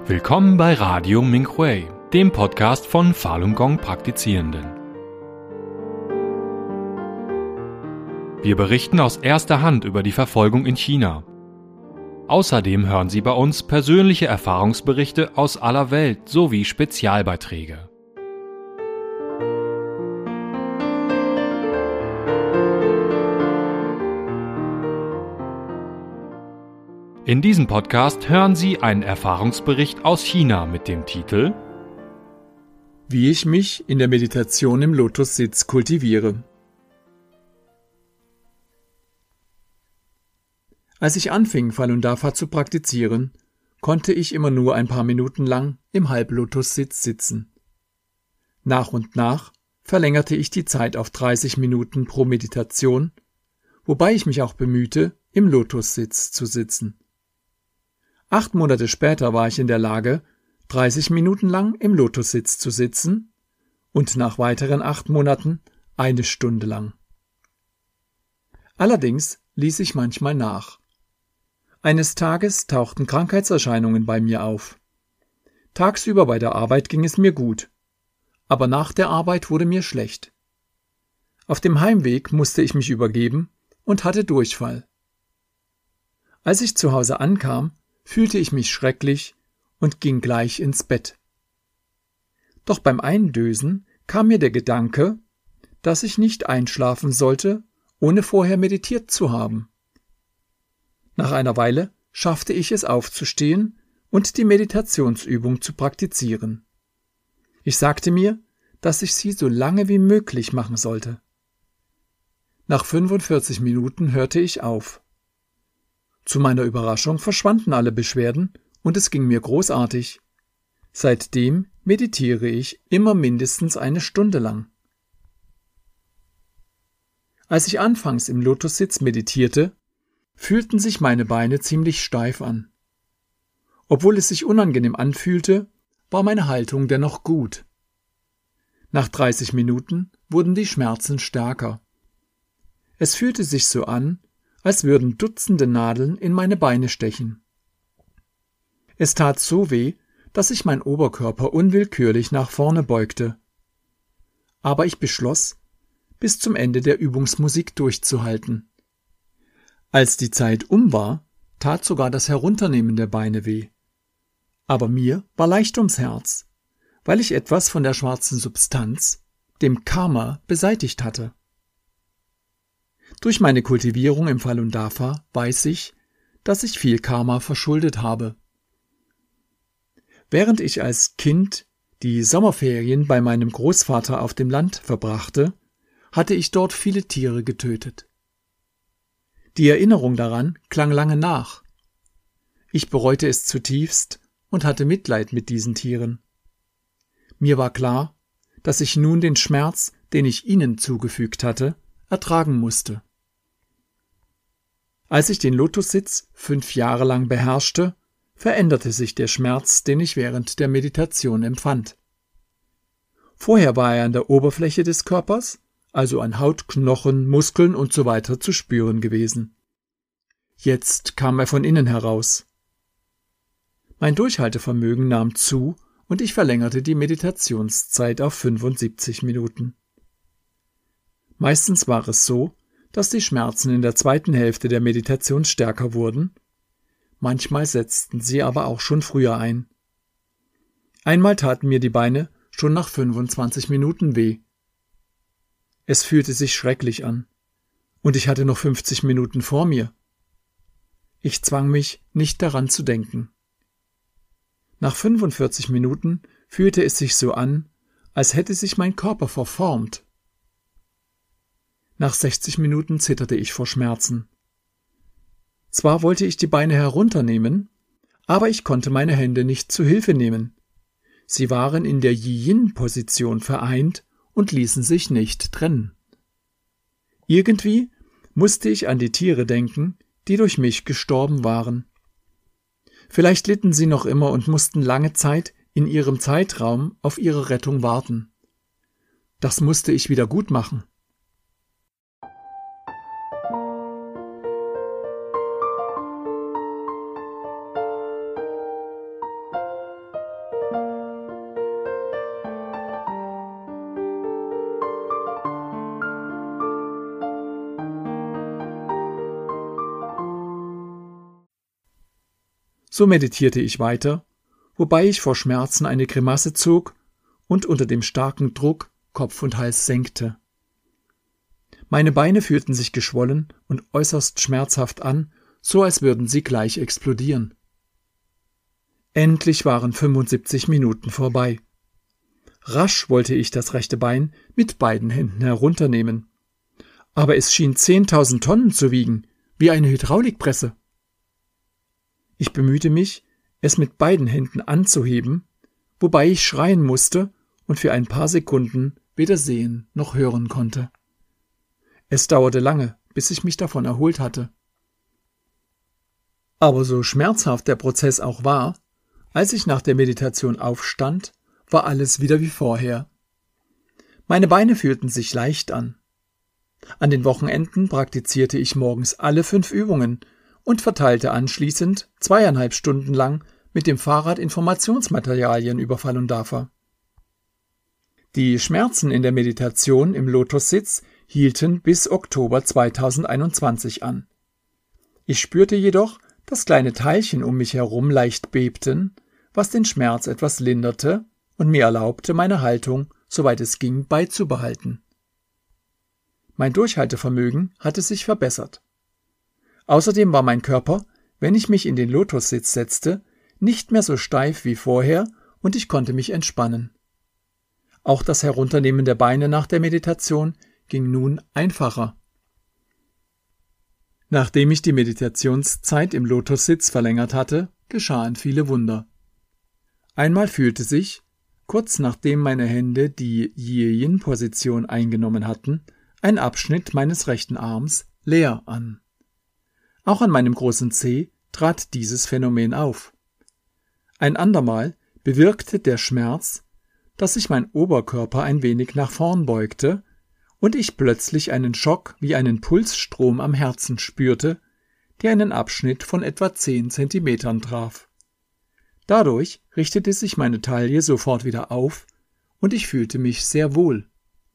Willkommen bei Radio Minkwei, dem Podcast von Falun Gong Praktizierenden. Wir berichten aus erster Hand über die Verfolgung in China. Außerdem hören Sie bei uns persönliche Erfahrungsberichte aus aller Welt sowie Spezialbeiträge. In diesem Podcast hören Sie einen Erfahrungsbericht aus China mit dem Titel Wie ich mich in der Meditation im Lotussitz kultiviere. Als ich anfing, Falun Dafa zu praktizieren, konnte ich immer nur ein paar Minuten lang im Halblotussitz sitzen. Nach und nach verlängerte ich die Zeit auf 30 Minuten pro Meditation, wobei ich mich auch bemühte, im Lotussitz zu sitzen. 8 Monate später war ich in der Lage, 30 Minuten lang im Lotussitz zu sitzen und nach weiteren 8 Monaten 1 Stunde lang. Allerdings ließ ich manchmal nach. Eines Tages tauchten Krankheitserscheinungen bei mir auf. Tagsüber bei der Arbeit ging es mir gut, aber nach der Arbeit wurde mir schlecht. Auf dem Heimweg musste ich mich übergeben und hatte Durchfall. Als ich zu Hause ankam, fühlte ich mich schrecklich und ging gleich ins Bett. Doch beim Eindösen kam mir der Gedanke, dass ich nicht einschlafen sollte, ohne vorher meditiert zu haben. Nach einer Weile schaffte ich es aufzustehen und die Meditationsübung zu praktizieren. Ich sagte mir, dass ich sie so lange wie möglich machen sollte. Nach 45 Minuten hörte ich auf. Zu meiner Überraschung verschwanden alle Beschwerden und es ging mir großartig. Seitdem meditiere ich immer mindestens 1 Stunde lang. Als ich anfangs im Lotussitz meditierte, fühlten sich meine Beine ziemlich steif an. Obwohl es sich unangenehm anfühlte, war meine Haltung dennoch gut. Nach 30 Minuten wurden die Schmerzen stärker. Es fühlte sich so an, als würden Dutzende Nadeln in meine Beine stechen. Es tat so weh, dass sich mein Oberkörper unwillkürlich nach vorne beugte. Aber ich beschloss, bis zum Ende der Übungsmusik durchzuhalten. Als die Zeit um war, tat sogar das Herunternehmen der Beine weh. Aber mir war leicht ums Herz, weil ich etwas von der schwarzen Substanz, dem Karma, beseitigt hatte. Durch meine Kultivierung im Falun Dafa weiß ich, dass ich viel Karma verschuldet habe. Während ich als Kind die Sommerferien bei meinem Großvater auf dem Land verbrachte, hatte ich dort viele Tiere getötet. Die Erinnerung daran klang lange nach. Ich bereute es zutiefst und hatte Mitleid mit diesen Tieren. Mir war klar, dass ich nun den Schmerz, den ich ihnen zugefügt hatte, ertragen musste. Als ich den Lotussitz 5 Jahre lang beherrschte, veränderte sich der Schmerz, den ich während der Meditation empfand. Vorher war er an der Oberfläche des Körpers, also an Haut, Knochen, Muskeln usw. zu spüren gewesen. Jetzt kam er von innen heraus. Mein Durchhaltevermögen nahm zu und ich verlängerte die Meditationszeit auf 75 Minuten. Meistens war es so, dass die Schmerzen in der zweiten Hälfte der Meditation stärker wurden. Manchmal setzten sie aber auch schon früher ein. Einmal taten mir die Beine schon nach 25 Minuten weh. Es fühlte sich schrecklich an. Und ich hatte noch 50 Minuten vor mir. Ich zwang mich, nicht daran zu denken. Nach 45 Minuten fühlte es sich so an, als hätte sich mein Körper verformt. Nach 60 Minuten zitterte ich vor Schmerzen. Zwar wollte ich die Beine herunternehmen, aber ich konnte meine Hände nicht zu Hilfe nehmen. Sie waren in der Yi-Yin-Position vereint und ließen sich nicht trennen. Irgendwie musste ich an die Tiere denken, die durch mich gestorben waren. Vielleicht litten sie noch immer und mussten lange Zeit in ihrem Zeitraum auf ihre Rettung warten. Das musste ich wieder gut machen. So meditierte ich weiter, wobei ich vor Schmerzen eine Grimasse zog und unter dem starken Druck Kopf und Hals senkte. Meine Beine fühlten sich geschwollen und äußerst schmerzhaft an, so als würden sie gleich explodieren. Endlich waren 75 Minuten vorbei. Rasch wollte ich das rechte Bein mit beiden Händen herunternehmen. Aber es schien 10.000 Tonnen zu wiegen, wie eine Hydraulikpresse. Ich bemühte mich, es mit beiden Händen anzuheben, wobei ich schreien musste und für ein paar Sekunden weder sehen noch hören konnte. Es dauerte lange, bis ich mich davon erholt hatte. Aber so schmerzhaft der Prozess auch war, als ich nach der Meditation aufstand, war alles wieder wie vorher. Meine Beine fühlten sich leicht an. An den Wochenenden praktizierte ich morgens alle 5 Übungen und verteilte anschließend 2,5 Stunden lang mit dem Fahrrad Informationsmaterialien über Falun Dafa. Die Schmerzen in der Meditation im Lotussitz hielten bis Oktober 2021 an. Ich spürte jedoch, dass kleine Teilchen um mich herum leicht bebten, was den Schmerz etwas linderte und mir erlaubte, meine Haltung, soweit es ging, beizubehalten. Mein Durchhaltevermögen hatte sich verbessert. Außerdem war mein Körper, wenn ich mich in den Lotussitz setzte, nicht mehr so steif wie vorher und ich konnte mich entspannen. Auch das Herunternehmen der Beine nach der Meditation ging nun einfacher. Nachdem ich die Meditationszeit im Lotussitz verlängert hatte, geschahen viele Wunder. Einmal fühlte sich, kurz nachdem meine Hände die Yi-Yin-Position eingenommen hatten, ein Abschnitt meines rechten Arms leer an. Auch an meinem großen Zeh trat dieses Phänomen auf. Ein andermal bewirkte der Schmerz, dass sich mein Oberkörper ein wenig nach vorn beugte und ich plötzlich einen Schock wie einen Pulsstrom am Herzen spürte, der einen Abschnitt von etwa 10 Zentimetern traf. Dadurch richtete sich meine Taille sofort wieder auf und ich fühlte mich sehr wohl.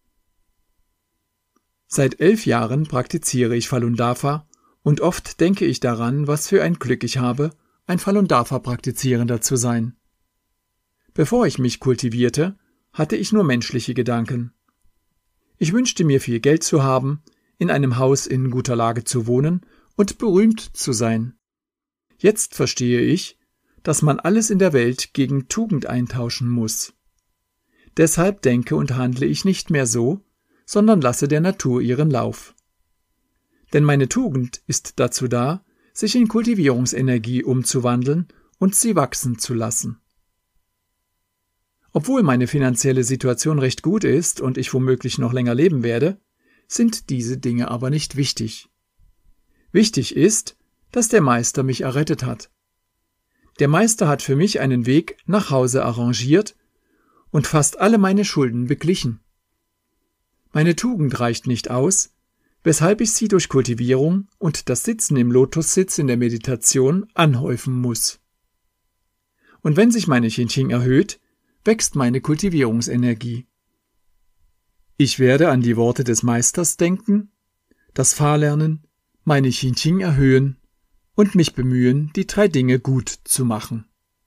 Seit 11 Jahren praktiziere ich Falun Dafa und oft denke ich daran, was für ein Glück ich habe, ein Falun Dafa-Praktizierender zu sein. Bevor ich mich kultivierte, hatte ich nur menschliche Gedanken. Ich wünschte mir viel Geld zu haben, in einem Haus in guter Lage zu wohnen und berühmt zu sein. Jetzt verstehe ich, dass man alles in der Welt gegen Tugend eintauschen muss. Deshalb denke und handle ich nicht mehr so, sondern lasse der Natur ihren Lauf. Denn meine Tugend ist dazu da, sich in Kultivierungsenergie umzuwandeln und sie wachsen zu lassen. Obwohl meine finanzielle Situation recht gut ist und ich womöglich noch länger leben werde, sind diese Dinge aber nicht wichtig. Wichtig ist, dass der Meister mich errettet hat. Der Meister hat für mich einen Weg nach Hause arrangiert und fast alle meine Schulden beglichen. Meine Tugend reicht nicht aus, weshalb ich sie durch Kultivierung und das Sitzen im Lotussitz in der Meditation anhäufen muss. Und wenn sich meine Qingqing erhöht, wächst meine Kultivierungsenergie. Ich werde an die Worte des Meisters denken, das Fahrlernen, meine Qingqing erhöhen und mich bemühen, die 3 Dinge gut zu machen.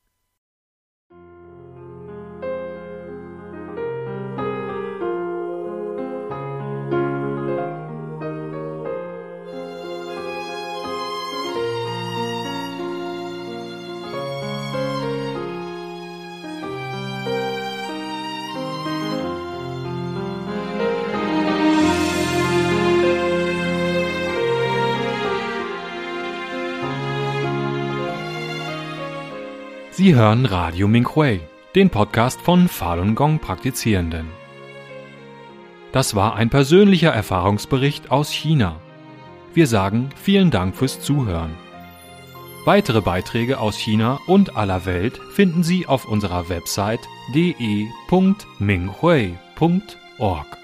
Sie hören Radio Minhui, den Podcast von Falun Gong Praktizierenden. Das war ein persönlicher Erfahrungsbericht aus China. Wir sagen vielen Dank fürs Zuhören. Weitere Beiträge aus China und aller Welt finden Sie auf unserer Website de.minghui.org.